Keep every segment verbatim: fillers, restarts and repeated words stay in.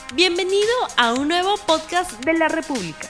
Bienvenido a un nuevo podcast de la República.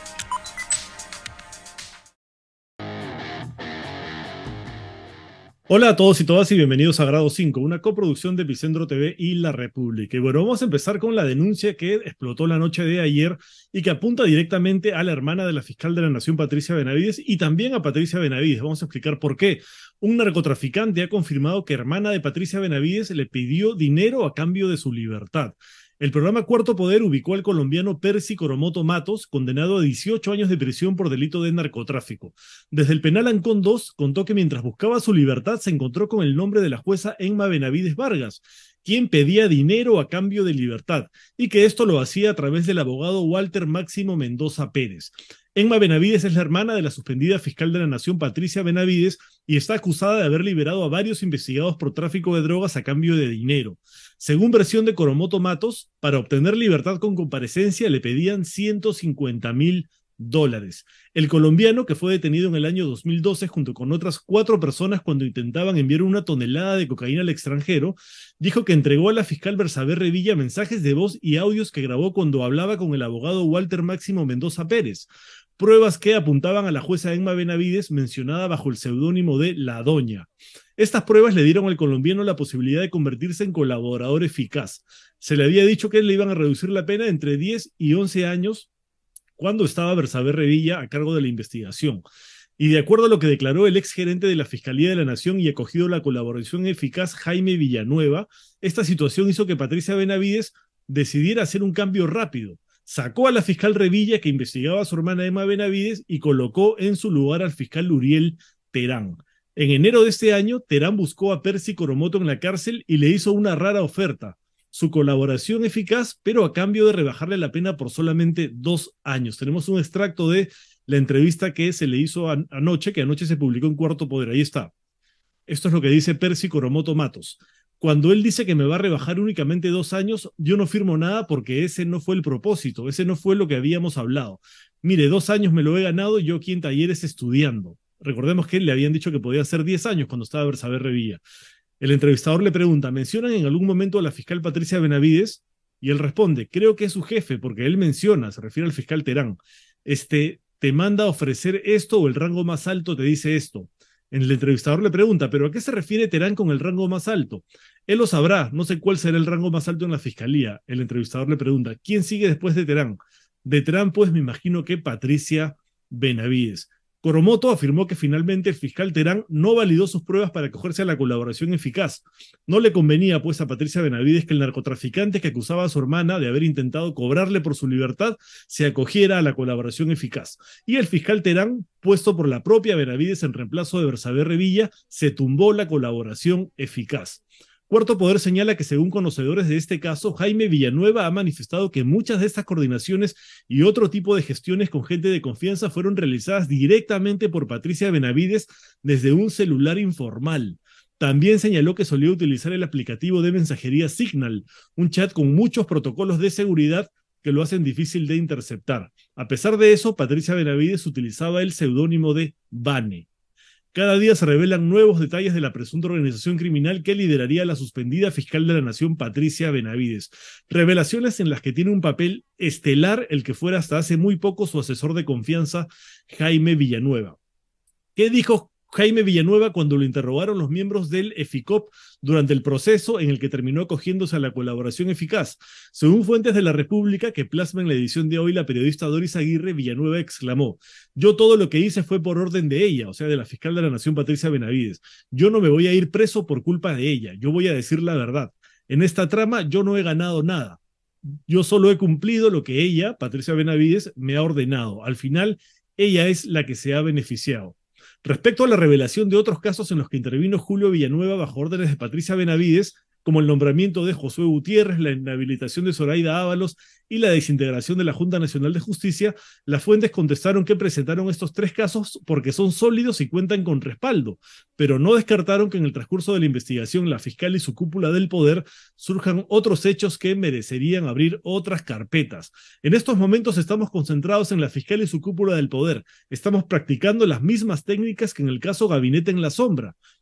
Hola a todos y todas y bienvenidos a Grado cinco, una coproducción de Epicentro T V y La República. Y bueno, vamos a empezar con la denuncia que explotó la noche de ayer y que apunta directamente a la hermana de la fiscal de la Nación, Patricia Benavides, y también a Patricia Benavides. Vamos a explicar por qué. Un narcotraficante ha confirmado que hermana de Patricia Benavides le pidió dinero a cambio de su libertad. El programa Cuarto Poder ubicó al colombiano Percy Coromoto Matos, condenado a dieciocho años de prisión por delito de narcotráfico. Desde el penal Ancón dos contó que mientras buscaba su libertad se encontró con el nombre de la jueza Emma Benavides Vargas, quien pedía dinero a cambio de libertad, y que esto lo hacía a través del abogado Walter Máximo Mendoza Pérez. Emma Benavides es la hermana de la suspendida fiscal de la Nación, Patricia Benavides, y está acusada de haber liberado a varios investigados por tráfico de drogas a cambio de dinero. Según versión de Coromoto Matos, para obtener libertad con comparecencia le pedían ciento cincuenta mil dólares. El colombiano, que fue detenido en el año dos mil doce junto con otras cuatro personas cuando intentaban enviar una tonelada de cocaína al extranjero, dijo que entregó a la fiscal Bersabe Revilla mensajes de voz y audios que grabó cuando hablaba con el abogado Walter Máximo Mendoza Pérez. Pruebas que apuntaban a la jueza Emma Benavides, mencionada bajo el seudónimo de La Doña. Estas pruebas le dieron al colombiano la posibilidad de convertirse en colaborador eficaz. Se le había dicho que le iban a reducir la pena entre diez y once años cuando estaba Bersabe Revilla a cargo de la investigación. Y de acuerdo a lo que declaró el exgerente de la Fiscalía de la Nación y acogido la colaboración eficaz Jaime Villanueva, esta situación hizo que Patricia Benavides decidiera hacer un cambio rápido. Sacó a la fiscal Revilla, que investigaba a su hermana Emma Benavides, y colocó en su lugar al fiscal Uriel Terán. En enero de este año, Terán buscó a Percy Coromoto en la cárcel y le hizo una rara oferta: su colaboración eficaz, pero a cambio de rebajarle la pena por solamente dos años. Tenemos un extracto de la entrevista que se le hizo an- anoche, que anoche se publicó en Cuarto Poder. Ahí está. Esto es lo que dice Percy Coromoto Matos. Cuando él dice que me va a rebajar únicamente dos años, yo no firmo nada porque ese no fue el propósito, ese no fue lo que habíamos hablado. Mire, dos años me lo he ganado yo aquí en Talleres estudiando. Recordemos que le habían dicho que podía ser diez años cuando estaba Bersabe Revilla. El entrevistador le pregunta, ¿mencionan en algún momento a la fiscal Patricia Benavides? Y él responde, creo que es su jefe, porque él menciona, se refiere al fiscal Terán, este, te manda a ofrecer esto o el rango más alto te dice esto. El entrevistador le pregunta, ¿pero a qué se refiere Terán con el rango más alto? Él lo sabrá, no sé cuál será el rango más alto en la fiscalía. El entrevistador le pregunta, ¿quién sigue después de Terán? De Terán, pues me imagino que Patricia Benavides. Coromoto afirmó que finalmente el fiscal Terán no validó sus pruebas para acogerse a la colaboración eficaz. No le convenía, pues, a Patricia Benavides que el narcotraficante que acusaba a su hermana de haber intentado cobrarle por su libertad se acogiera a la colaboración eficaz. Y el fiscal Terán, puesto por la propia Benavides en reemplazo de Bersabe Revilla, se tumbó la colaboración eficaz. Cuarto Poder señala que, según conocedores de este caso, Jaime Villanueva ha manifestado que muchas de estas coordinaciones y otro tipo de gestiones con gente de confianza fueron realizadas directamente por Patricia Benavides desde un celular informal. También señaló que solía utilizar el aplicativo de mensajería Signal, un chat con muchos protocolos de seguridad que lo hacen difícil de interceptar. A pesar de eso, Patricia Benavides utilizaba el seudónimo de Vane. Cada día se revelan nuevos detalles de la presunta organización criminal que lideraría la suspendida fiscal de la Nación, Patricia Benavides. Revelaciones en las que tiene un papel estelar el que fuera hasta hace muy poco su asesor de confianza, Jaime Villanueva. ¿Qué dijo Jaime Villanueva cuando lo interrogaron los miembros del EFICOP durante el proceso en el que terminó acogiéndose a la colaboración eficaz? Según fuentes de la República que plasma en la edición de hoy, la periodista Doris Aguirre, Villanueva exclamó: yo todo lo que hice fue por orden de ella, o sea, de la fiscal de la Nación, Patricia Benavides. Yo no me voy a ir preso por culpa de ella, yo voy a decir la verdad. En esta trama yo no he ganado nada. Yo solo he cumplido lo que ella, Patricia Benavides, me ha ordenado. Al final, ella es la que se ha beneficiado. Respecto a la revelación de otros casos en los que intervino Julio Villanueva bajo órdenes de Patricia Benavides, como el nombramiento de Josué Gutiérrez, la inhabilitación de Zoraida Ábalos y la desintegración de la Junta Nacional de Justicia, las fuentes contestaron que presentaron estos tres casos porque son sólidos y cuentan con respaldo, pero no descartaron que en el transcurso de la investigación la fiscal y su cúpula del poder surjan otros hechos que merecerían abrir otras carpetas. En estos momentos estamos concentrados en la fiscal y su cúpula del poder. Estamos practicando las mismas técnicas que en el caso Gabinete en la Sombra.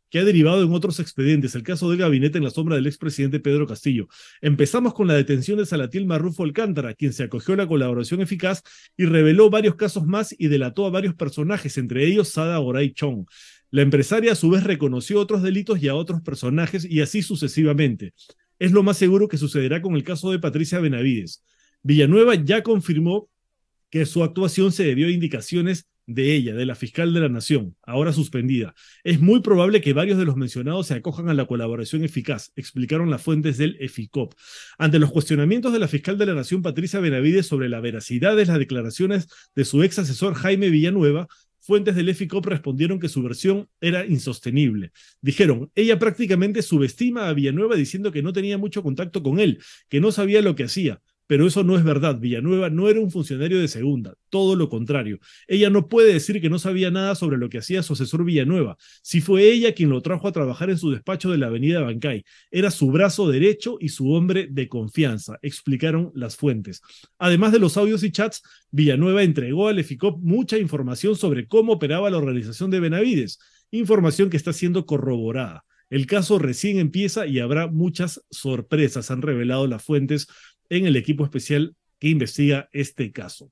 que ha derivado en otros expedientes, el caso del gabinete en la sombra del expresidente Pedro Castillo. Empezamos con la detención de Salatiel Marrufo Alcántara, quien se acogió a la colaboración eficaz y reveló varios casos más y delató a varios personajes, entre ellos Sada Goray Chong. La empresaria a su vez reconoció otros delitos y a otros personajes y así sucesivamente. Es lo más seguro que sucederá con el caso de Patricia Benavides. Villanueva ya confirmó que su actuación se debió a indicaciones de ella, de la fiscal de la Nación, ahora suspendida. Es muy probable que varios de los mencionados se acojan a la colaboración eficaz, explicaron las fuentes del EFICOP. Ante los cuestionamientos de la fiscal de la Nación, Patricia Benavides, sobre la veracidad de las declaraciones de su ex asesor Jaime Villanueva, fuentes del EFICOP respondieron que su versión era insostenible. Dijeron, ella prácticamente subestima a Villanueva diciendo que no tenía mucho contacto con él, que no sabía lo que hacía. Pero eso no es verdad. Villanueva no era un funcionario de segunda, todo lo contrario. Ella no puede decir que no sabía nada sobre lo que hacía su asesor Villanueva. Si fue ella quien lo trajo a trabajar en su despacho de la avenida Bancay. Era su brazo derecho y su hombre de confianza, explicaron las fuentes. Además de los audios y chats, Villanueva entregó al EFICOP mucha información sobre cómo operaba la organización de Benavides, información que está siendo corroborada. El caso recién empieza y habrá muchas sorpresas, han revelado las fuentes en el equipo especial que investiga este caso.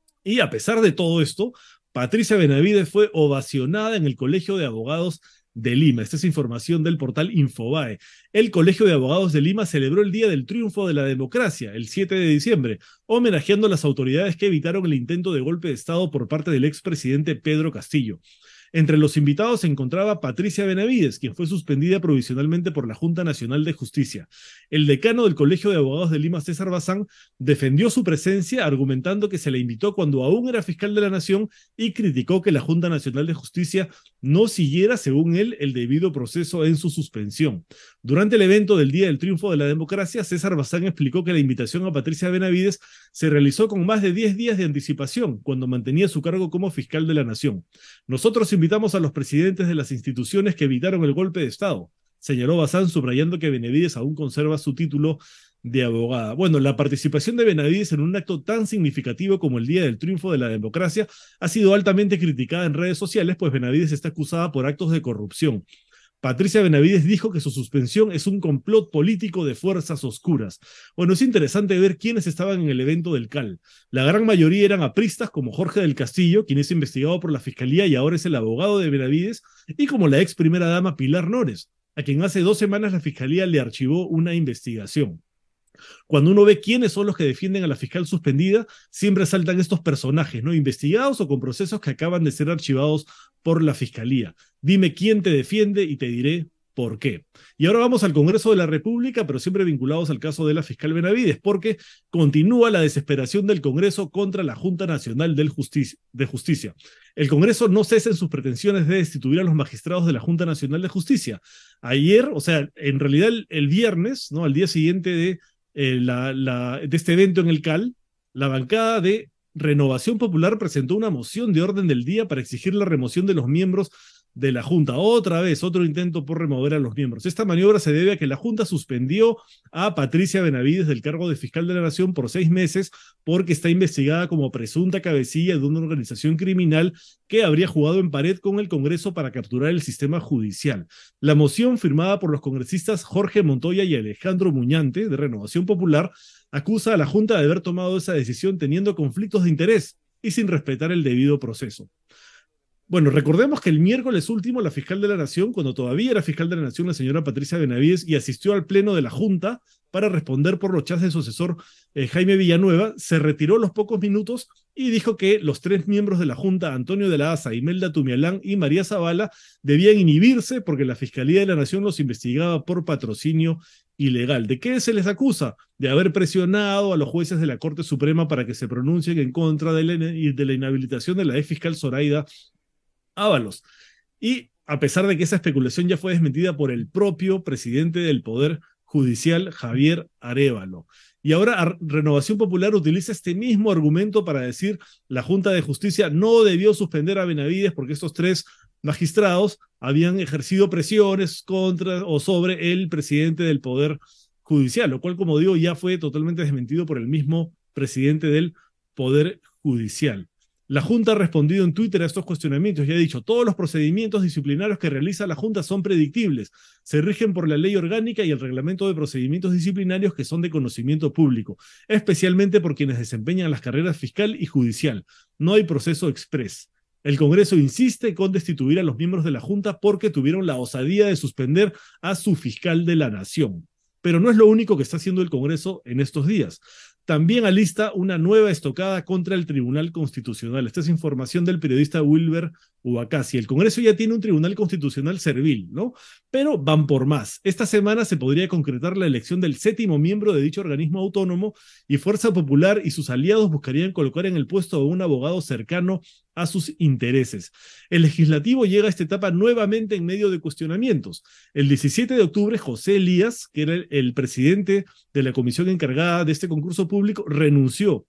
Y a pesar de todo esto, Patricia Benavides fue ovacionada en el Colegio de Abogados de Lima. Esta es información del portal Infobae. El Colegio de Abogados de Lima celebró el Día del Triunfo de la Democracia, el siete de diciembre, homenajeando a las autoridades que evitaron el intento de golpe de Estado por parte del expresidente Pedro Castillo. Entre los invitados se encontraba Patricia Benavides, quien fue suspendida provisionalmente por la Junta Nacional de Justicia. El decano del Colegio de Abogados de Lima, César Bazán, defendió su presencia argumentando que se le invitó cuando aún era fiscal de la Nación y criticó que la Junta Nacional de Justicia no siguiera, según él, el debido proceso en su suspensión. Durante el evento del Día del Triunfo de la Democracia, César Bazán explicó que la invitación a Patricia Benavides se realizó con más de diez días de anticipación, cuando mantenía su cargo como fiscal de la Nación. Nosotros invitamos a los presidentes de las instituciones que evitaron el golpe de Estado, señaló Bazán, subrayando que Benavides aún conserva su título de abogada. Bueno, la participación de Benavides en un acto tan significativo como el Día del Triunfo de la Democracia ha sido altamente criticada en redes sociales, pues Benavides está acusada por actos de corrupción. Patricia Benavides dijo que su suspensión es un complot político de fuerzas oscuras. Bueno, es interesante ver quiénes estaban en el evento del C A L. La gran mayoría eran apristas, como Jorge del Castillo, quien es investigado por la Fiscalía y ahora es el abogado de Benavides, y como la ex primera dama Pilar Nores, a quien hace dos semanas la Fiscalía le archivó una investigación. Cuando uno ve quiénes son los que defienden a la fiscal suspendida, siempre saltan estos personajes, ¿no? Investigados o con procesos que acaban de ser archivados por la Fiscalía. Dime quién te defiende y te diré por qué. Y ahora vamos al Congreso de la República, pero siempre vinculados al caso de la fiscal Benavides, porque continúa la desesperación del Congreso contra la Junta Nacional del Justicia, de Justicia. El Congreso no cesa en sus pretensiones de destituir a los magistrados de la Junta Nacional de Justicia. Ayer, o sea, en realidad el, el viernes, ¿no? Al día siguiente de Eh, la, la, de este evento en el C A L, la bancada de Renovación Popular presentó una moción de orden del día para exigir la remoción de los miembros de la Junta. Otra vez, otro intento por remover a los miembros. Esta maniobra se debe a que la Junta suspendió a Patricia Benavides del cargo de fiscal de la Nación por seis meses porque está investigada como presunta cabecilla de una organización criminal que habría jugado en pared con el Congreso para capturar el sistema judicial. La moción, firmada por los congresistas Jorge Montoya y Alejandro Muñante, de Renovación Popular, acusa a la Junta de haber tomado esa decisión teniendo conflictos de interés y sin respetar el debido proceso. Bueno, recordemos que el miércoles último la fiscal de la Nación, cuando todavía era fiscal de la Nación, la señora Patricia Benavides, y asistió al pleno de la Junta para responder por los chats de su asesor eh, Jaime Villanueva, se retiró a los pocos minutos y dijo que los tres miembros de la Junta, Antonio de la Asa, Imelda Tumialán y María Zavala, debían inhibirse porque la Fiscalía de la Nación los investigaba por patrocinio ilegal. ¿De qué se les acusa? De haber presionado a los jueces de la Corte Suprema para que se pronuncien en contra de la, de la inhabilitación de la ex fiscal Zoraida Ábalos. Y a pesar de que esa especulación ya fue desmentida por el propio presidente del Poder Judicial, Javier Arévalo. Y ahora Renovación Popular utiliza este mismo argumento para decir la Junta de Justicia no debió suspender a Benavides porque estos tres magistrados habían ejercido presiones contra o sobre el presidente del Poder Judicial, lo cual, como digo, ya fue totalmente desmentido por el mismo presidente del Poder Judicial. La Junta ha respondido en Twitter a estos cuestionamientos y ha dicho: todos los procedimientos disciplinarios que realiza la Junta son predictibles, se rigen por la ley orgánica y el reglamento de procedimientos disciplinarios que son de conocimiento público, especialmente por quienes desempeñan las carreras fiscal y judicial. No hay proceso exprés. El Congreso insiste con destituir a los miembros de la Junta porque tuvieron la osadía de suspender a su fiscal de la Nación. Pero no es lo único que está haciendo el Congreso en estos días. También alista una nueva estocada contra el Tribunal Constitucional. Esta es información del periodista Wilber Huacasi. El Congreso ya tiene un Tribunal Constitucional servil, ¿no? Pero van por más. Esta semana se podría concretar la elección del séptimo miembro de dicho organismo autónomo y Fuerza Popular y sus aliados buscarían colocar en el puesto a un abogado cercano a sus intereses. El legislativo llega a esta etapa nuevamente en medio de cuestionamientos. El diecisiete de octubre, José Elías, que era el, el presidente de la comisión encargada de este concurso público, renunció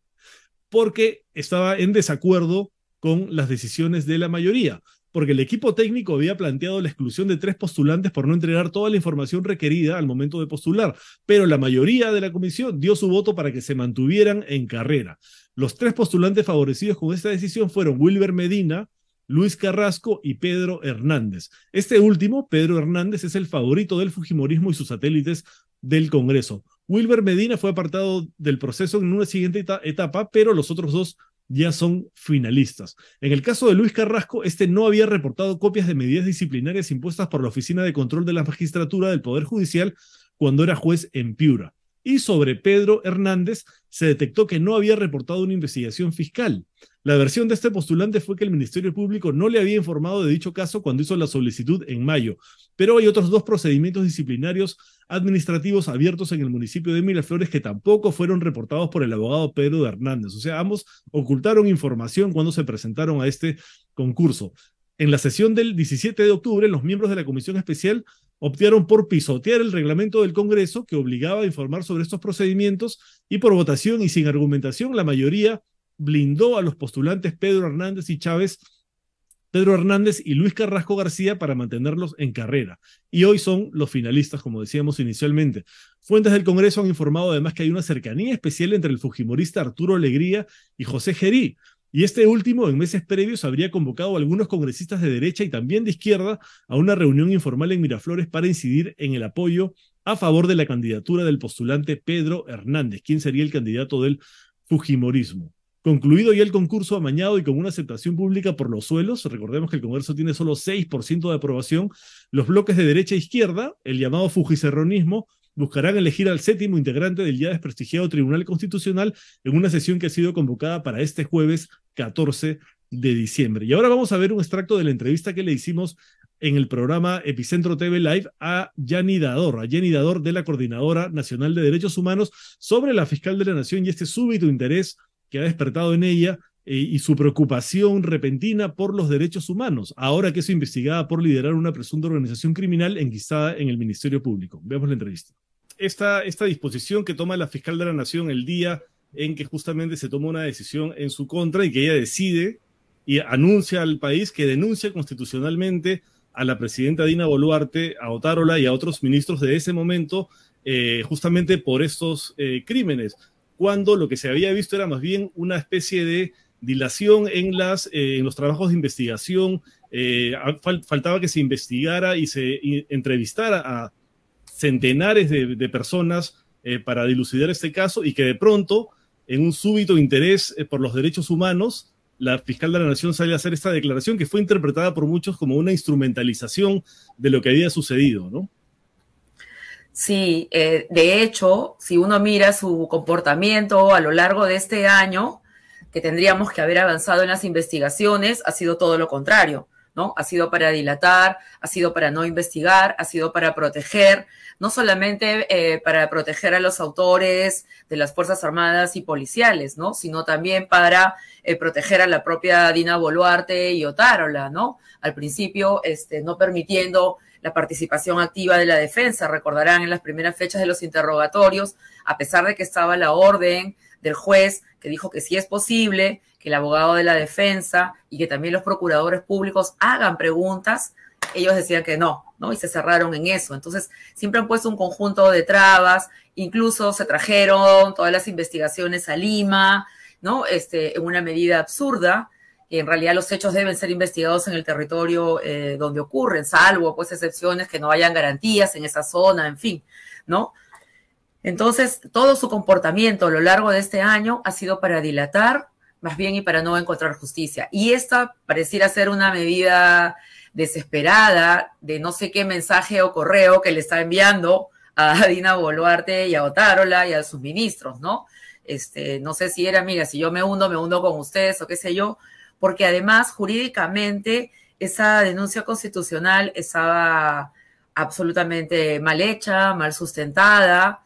porque estaba en desacuerdo con las decisiones de la mayoría, porque el equipo técnico había planteado la exclusión de tres postulantes por no entregar toda la información requerida al momento de postular, pero la mayoría de la comisión dio su voto para que se mantuvieran en carrera. Los tres postulantes favorecidos con esta decisión fueron Wilber Medina, Luis Carrasco y Pedro Hernández. Este último, Pedro Hernández, es el favorito del fujimorismo y sus satélites del Congreso. Wilber Medina fue apartado del proceso en una siguiente etapa, pero los otros dos ya son finalistas. En el caso de Luis Carrasco, este no había reportado copias de medidas disciplinarias impuestas por la Oficina de Control de la Magistratura del Poder Judicial cuando era juez en Piura. Y sobre Pedro Hernández se detectó que no había reportado una investigación fiscal. La versión de este postulante fue que el Ministerio Público no le había informado de dicho caso cuando hizo la solicitud en mayo, pero hay otros dos procedimientos disciplinarios administrativos abiertos en el municipio de Miraflores que tampoco fueron reportados por el abogado Pedro Hernández. O sea, ambos ocultaron información cuando se presentaron a este concurso. En la sesión del diecisiete de octubre, los miembros de la Comisión Especial optaron por pisotear el reglamento del Congreso que obligaba a informar sobre estos procedimientos y por votación y sin argumentación, la mayoría blindó a los postulantes Pedro Hernández y Chávez, Pedro Hernández y Luis Carrasco García para mantenerlos en carrera. Y hoy son los finalistas, como decíamos inicialmente. Fuentes del Congreso han informado además que hay una cercanía especial entre el fujimorista Arturo Alegría y José Gerí. Y este último, en meses previos, habría convocado a algunos congresistas de derecha y también de izquierda a una reunión informal en Miraflores para incidir en el apoyo a favor de la candidatura del postulante Pedro Hernández, quien sería el candidato del fujimorismo. Concluido ya el concurso amañado y con una aceptación pública por los suelos, recordemos que el Congreso tiene solo seis por ciento de aprobación, los bloques de derecha e izquierda, el llamado fujicerronismo, buscarán elegir al séptimo integrante del ya desprestigiado Tribunal Constitucional en una sesión que ha sido convocada para este jueves catorce de diciembre. Y ahora vamos a ver un extracto de la entrevista que le hicimos en el programa Epicentro T V Live a Yanni Dador, a Yanni Dador de la Coordinadora Nacional de Derechos Humanos sobre la fiscal de la Nación y este súbito interés que ha despertado en ella eh, y su preocupación repentina por los derechos humanos, ahora que es investigada por liderar una presunta organización criminal enquistada en el Ministerio Público. Veamos la entrevista. Esta, esta disposición que toma la fiscal de la Nación el día en que justamente se toma una decisión en su contra y que ella decide y anuncia al país que denuncia constitucionalmente a la presidenta Dina Boluarte, a Otárola y a otros ministros de ese momento eh, justamente por estos eh, crímenes, cuando lo que se había visto era más bien una especie de dilación en, las, eh, en los trabajos de investigación, eh, fal, faltaba que se investigara y se y, entrevistara a centenares de, de personas eh, para dilucidar este caso y que de pronto, en un súbito interés eh, por los derechos humanos, la fiscal de la Nación sale a hacer esta declaración que fue interpretada por muchos como una instrumentalización de lo que había sucedido, ¿no? Sí, eh, de hecho, si uno mira su comportamiento a lo largo de este año, que tendríamos que haber avanzado en las investigaciones, ha sido todo lo contrario, ¿no? Ha sido para dilatar, ha sido para no investigar, ha sido para proteger, no solamente eh, para proteger a los autores de las Fuerzas Armadas y policiales, ¿no? Sino también para eh, proteger a la propia Dina Boluarte y Otárola, ¿no? Al principio, este, no permitiendo la participación activa de la defensa. Recordarán en las primeras fechas de los interrogatorios, a pesar de que estaba la orden del juez que dijo que sí es posible que el abogado de la defensa y que también los procuradores públicos hagan preguntas, ellos decían que no, ¿no? Y se cerraron en eso. Entonces, siempre han puesto un conjunto de trabas, incluso se trajeron todas las investigaciones a Lima, ¿no? Este, en una medida absurda, que en realidad los hechos deben ser investigados en el territorio eh, donde ocurren, salvo pues excepciones que no hayan garantías en esa zona, en fin, ¿no? Entonces, todo su comportamiento a lo largo de este año ha sido para dilatar, más bien, y para no encontrar justicia. Y esta pareciera ser una medida desesperada de no sé qué mensaje o correo que le está enviando a Dina Boluarte y a Otárola y a sus ministros, ¿no? Este, no sé si era, mira, si yo me hundo, me hundo con ustedes o qué sé yo, porque además jurídicamente esa denuncia constitucional estaba absolutamente mal hecha, mal sustentada,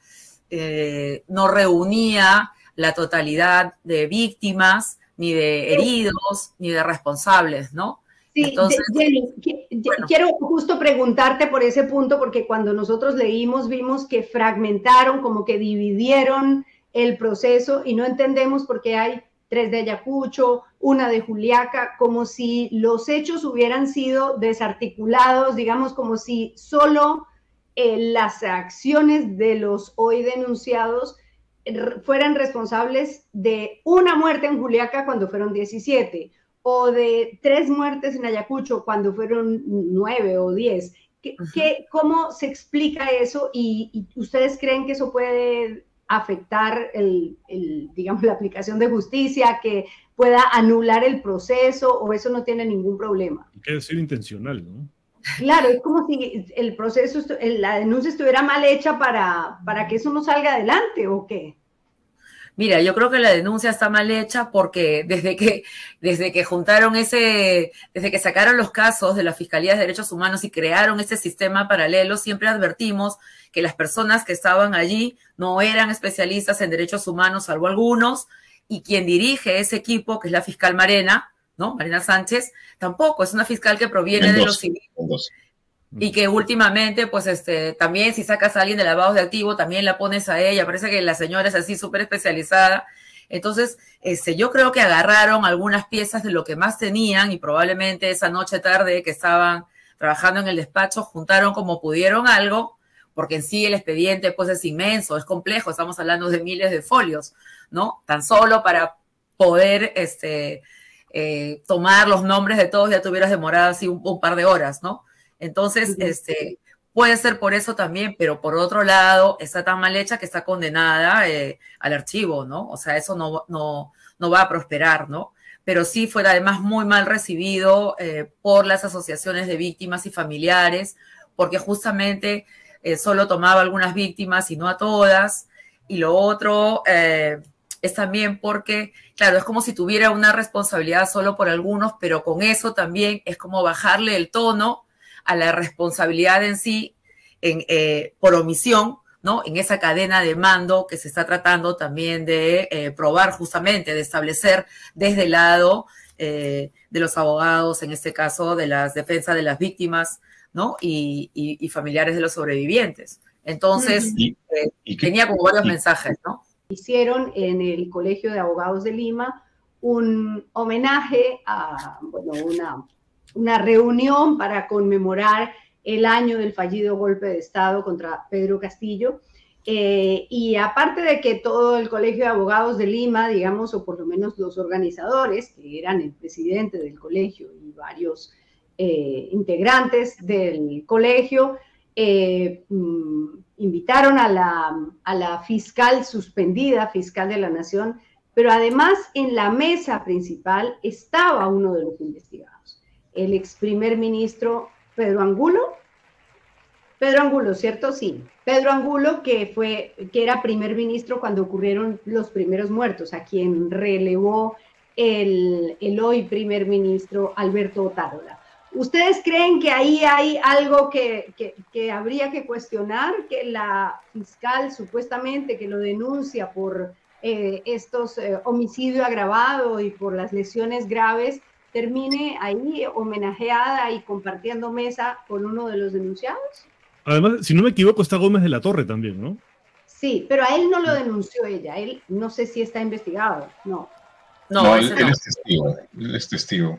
eh, no reunía la totalidad de víctimas, ni de heridos, ni de responsables, ¿no? Sí, Entonces, Jenny, bueno. quiero justo preguntarte por ese punto, porque cuando nosotros leímos vimos que fragmentaron, como que dividieron el proceso y no entendemos por qué hay tres de Ayacucho, una de Juliaca, como si los hechos hubieran sido desarticulados, digamos como si solo eh, las acciones de los hoy denunciados fueran responsables de una muerte en Juliaca cuando fueron diecisiete, o de tres muertes en Ayacucho cuando fueron nueve o diez. ¿Qué, uh-huh. ¿qué, ¿Cómo se explica eso? Y, ¿Y ustedes creen que eso puede afectar el, el, digamos, la aplicación de justicia, que pueda anular el proceso, o eso no tiene ningún problema? Quiere decir intencional, ¿no? Claro, es como si el proceso, la denuncia estuviera mal hecha para, para que eso no salga adelante, ¿o qué? Mira, yo creo que la denuncia está mal hecha porque desde que, desde que juntaron ese, desde que sacaron los casos de la Fiscalía de Derechos Humanos y crearon ese sistema paralelo, siempre advertimos que las personas que estaban allí no eran especialistas en derechos humanos, salvo algunos, y quien dirige ese equipo, que es la fiscal Marena, ¿no? Marina Sánchez, tampoco, es una fiscal que proviene en de dos, los civiles. En Y que últimamente, pues, este, también si sacas a alguien de lavado de activo, también la pones a ella. Parece que la señora es así súper especializada. Entonces, este, yo creo que agarraron algunas piezas de lo que más tenían y probablemente esa noche tarde que estaban trabajando en el despacho, juntaron como pudieron algo, porque en sí el expediente, pues, es inmenso, es complejo. Estamos hablando de miles de folios, ¿no? Tan solo para poder, este, eh, tomar los nombres de todos ya te hubieras demorado así un, un par de horas, ¿no? Entonces, este, puede ser por eso también, pero por otro lado, está tan mal hecha que está condenada eh, al archivo, ¿no? O sea, eso no, no, no va a prosperar, ¿no? Pero sí fue además muy mal recibido eh, por las asociaciones de víctimas y familiares, porque justamente eh, solo tomaba algunas víctimas y no a todas. Y lo otro eh, es también porque, claro, es como si tuviera una responsabilidad solo por algunos, pero con eso también es como bajarle el tono a la responsabilidad en sí, en, eh, por omisión, ¿no? En esa cadena de mando que se está tratando también de eh, probar justamente, de establecer desde el lado eh, de los abogados, en este caso de las defensas de las víctimas, ¿no? Y, y, y familiares de los sobrevivientes. Entonces, y, eh, y que, tenía como varios y, mensajes, ¿no? Hicieron en el Colegio de Abogados de Lima un homenaje a, bueno, una... una reunión para conmemorar el año del fallido golpe de Estado contra Pedro Castillo. Eh, y aparte de que todo el Colegio de Abogados de Lima, digamos, o por lo menos los organizadores, que eran el presidente del colegio y varios eh, integrantes del colegio, eh, mm, invitaron a la, a la fiscal suspendida, fiscal de la Nación, pero además en la mesa principal estaba uno de los investigados, el ex primer ministro Pedro Angulo. Pedro Angulo, ¿cierto? Sí. Pedro Angulo, que fue, que era primer ministro cuando ocurrieron los primeros muertos, a quien relevó el, el hoy primer ministro Alberto Otárola. ¿Ustedes creen que ahí hay algo que, que, que habría que cuestionar? Que la fiscal supuestamente que lo denuncia por eh, estos eh, homicidio agravado y por las lesiones graves, termine ahí homenajeada y compartiendo mesa con uno de los denunciados? Además, si no me equivoco, está Gómez de la Torre también, ¿no? Sí, pero a él no lo denunció ella. Él no sé si está investigado, no. No, no, él, él, no. él es testigo, él es testigo.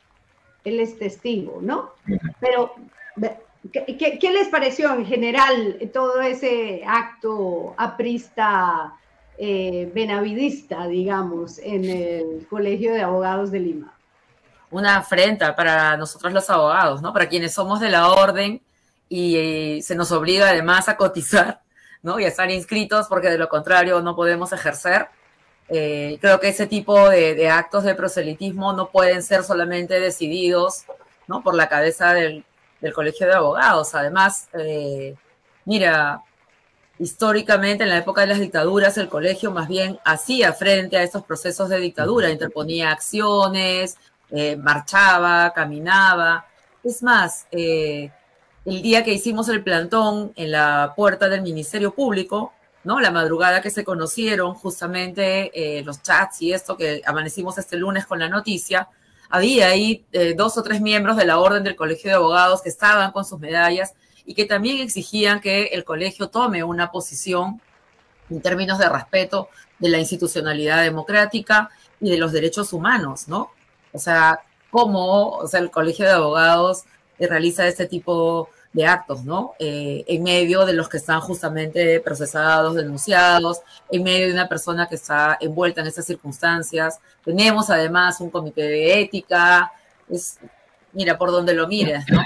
Él es testigo, ¿no? Uh-huh. Pero, ¿qué, qué, ¿qué les pareció en general todo ese acto aprista eh, benavidista, digamos, en el Colegio de Abogados de Lima. Una afrenta para nosotros los abogados, ¿no? Para quienes somos de la orden y eh, se nos obliga además a cotizar, ¿no? Y a estar inscritos porque de lo contrario no podemos ejercer. Eh, creo que ese tipo de, de actos de proselitismo no pueden ser solamente decididos, ¿no? Por la cabeza del, del Colegio de Abogados. Además, eh, mira, históricamente en la época de las dictaduras el colegio más bien hacía frente a estos procesos de dictadura, interponía acciones, Eh, marchaba, caminaba. Es más, eh, el día que hicimos el plantón en la puerta del Ministerio Público, ¿no? La madrugada que se conocieron justamente eh, los chats y esto que amanecimos este lunes con la noticia, había ahí eh, dos o tres miembros de la Orden del Colegio de Abogados que estaban con sus medallas y que también exigían que el colegio tome una posición en términos de respeto de la institucionalidad democrática y de los derechos humanos, ¿no? O sea, cómo o sea, el Colegio de Abogados realiza este tipo de actos, ¿no? Eh, en medio de los que están justamente procesados, denunciados, en medio de una persona que está envuelta en estas circunstancias. Tenemos además un comité de ética. Es, mira, por donde lo mires, ¿no?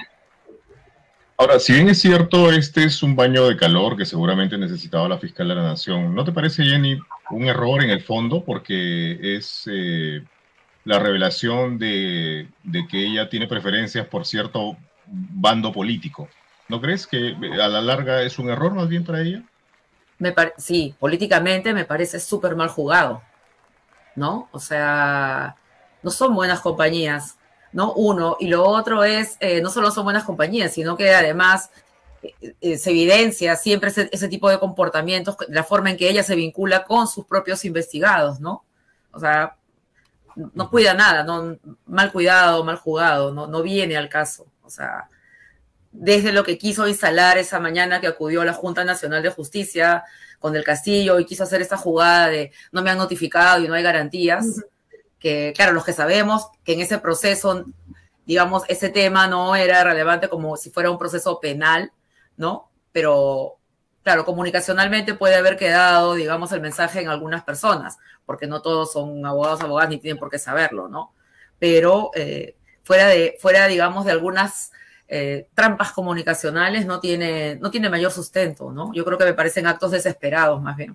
Ahora, si bien es cierto, este es un baño de calor que seguramente necesitaba la fiscal de la Nación, ¿no te parece, Jenny, un error en el fondo? Porque es... Eh, la revelación de, de que ella tiene preferencias por cierto bando político. ¿No crees que a la larga es un error más bien para ella? Me pare- sí, políticamente me parece súper mal jugado, ¿no? O sea, no son buenas compañías, ¿no? Uno, y lo otro es, eh, no solo son buenas compañías, sino que además eh, eh, se evidencia siempre ese, ese tipo de comportamientos, la forma en que ella se vincula con sus propios investigados, ¿no? O sea, no cuida nada, no, mal cuidado, mal jugado, no, no viene al caso. O sea, desde lo que quiso instalar esa mañana que acudió a la Junta Nacional de Justicia con el Castillo y quiso hacer esta jugada de no me han notificado y no hay garantías, uh-huh. que claro, los que sabemos que en ese proceso, digamos, ese tema no era relevante como si fuera un proceso penal, ¿no? Pero... claro, comunicacionalmente puede haber quedado, digamos, el mensaje en algunas personas, porque no todos son abogados, abogadas, ni tienen por qué saberlo, ¿no? Pero eh, fuera, de, fuera, digamos, de algunas eh, trampas comunicacionales, no tiene, no tiene mayor sustento, ¿no? Yo creo que me parecen actos desesperados, más bien.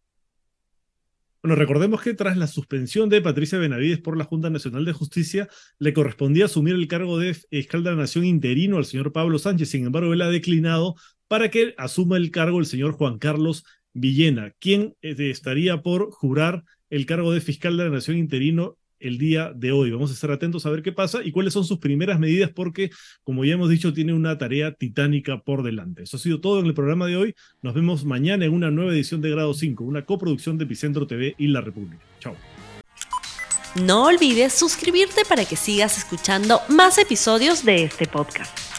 Bueno, recordemos que tras la suspensión de Patricia Benavides por la Junta Nacional de Justicia, le correspondía asumir el cargo de fiscal de la Nación interino al señor Pablo Sánchez. Sin embargo, él ha declinado para que asuma el cargo el señor Juan Carlos Villena, quien estaría por jurar el cargo de fiscal de la Nación interino el día de hoy. Vamos a estar atentos a ver qué pasa y cuáles son sus primeras medidas porque, como ya hemos dicho, tiene una tarea titánica por delante. Eso ha sido todo en el programa de hoy. Nos vemos mañana en una nueva edición de Grado cinco, una coproducción de Epicentro T V y La República. Chao. No olvides suscribirte para que sigas escuchando más episodios de este podcast.